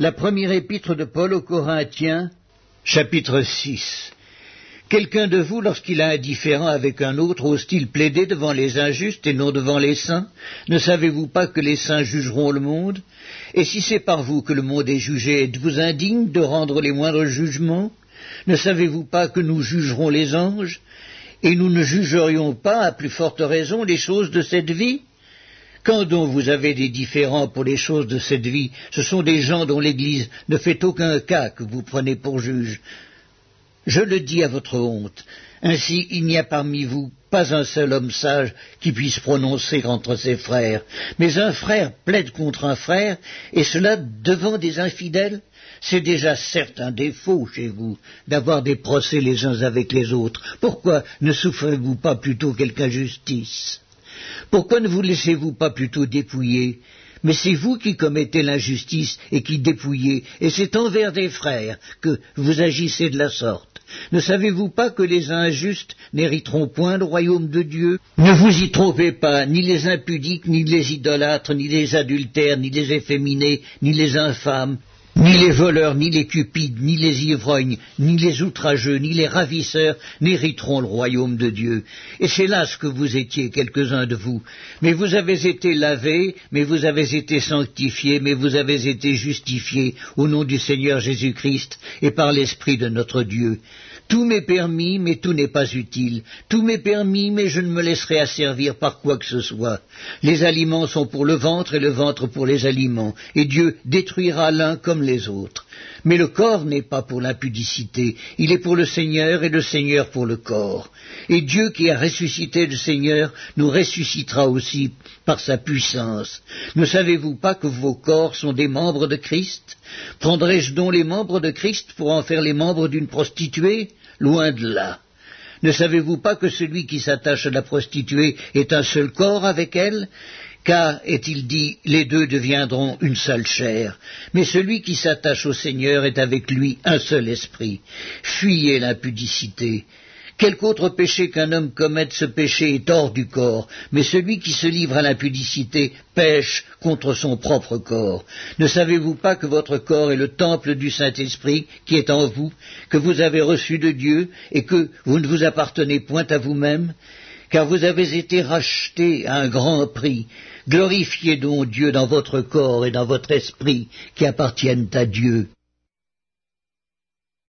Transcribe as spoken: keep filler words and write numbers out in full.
La première épître de Paul aux Corinthiens, chapitre six. Quelqu'un de vous, lorsqu'il a un différend avec un autre, ose-t-il plaider devant les injustes et non devant les saints? Ne savez-vous pas que les saints jugeront le monde? Et si c'est par vous que le monde est jugé, êtes-vous indigne de rendre les moindres jugements? Ne savez-vous pas que nous jugerons les anges? Et nous ne jugerions pas, à plus forte raison, les choses de cette vie? Quand donc vous avez des différends pour les choses de cette vie, ce sont des gens dont l'Église ne fait aucun cas que vous prenez pour juges. Je le dis à votre honte. Ainsi, il n'y a parmi vous pas un seul homme sage qui puisse prononcer entre ses frères. Mais un frère plaide contre un frère, et cela devant des infidèles. C'est déjà certes un défaut chez vous d'avoir des procès les uns avec les autres. Pourquoi ne souffrez-vous pas plutôt quelque injustice? Pourquoi ne vous laissez-vous pas plutôt dépouiller? Mais c'est vous qui commettez l'injustice et qui dépouillez, et c'est envers des frères que vous agissez de la sorte. Ne savez-vous pas que les injustes n'hériteront point le royaume de Dieu? Ne vous y trompez pas, ni les impudiques, ni les idolâtres, ni les adultères, ni les efféminés, ni les infâmes, ni les voleurs, ni les cupides, ni les ivrognes, ni les outrageux, ni les ravisseurs n'hériteront le royaume de Dieu. Et c'est là ce que vous étiez, quelques-uns de vous. Mais vous avez été lavés, mais vous avez été sanctifiés, mais vous avez été justifiés au nom du Seigneur Jésus-Christ et par l'Esprit de notre Dieu. Tout m'est permis, mais tout n'est pas utile. Tout m'est permis, mais je ne me laisserai asservir par quoi que ce soit. Les aliments sont pour le ventre et le ventre pour les aliments, et Dieu détruira l'un comme les autres. Mais le corps n'est pas pour l'impudicité, il est pour le Seigneur et le Seigneur pour le corps. Et Dieu qui a ressuscité le Seigneur nous ressuscitera aussi par sa puissance. Ne savez-vous pas que vos corps sont des membres de Christ? Prendrai-je donc les membres de Christ pour en faire les membres d'une prostituée? Loin de là. Ne savez-vous pas que celui qui s'attache à la prostituée est un seul corps avec elle? Car, est-il dit, les deux deviendront une seule chair. Mais celui qui s'attache au Seigneur est avec lui un seul esprit. Fuyez l'impudicité. Quelque autre péché qu'un homme commette, ce péché est hors du corps, mais celui qui se livre à l'impudicité pêche contre son propre corps. Ne savez-vous pas que votre corps est le temple du Saint-Esprit qui est en vous, que vous avez reçu de Dieu, et que vous ne vous appartenez point à vous-même? Car vous avez été rachetés à un grand prix. Glorifiez donc Dieu dans votre corps et dans votre esprit qui appartiennent à Dieu.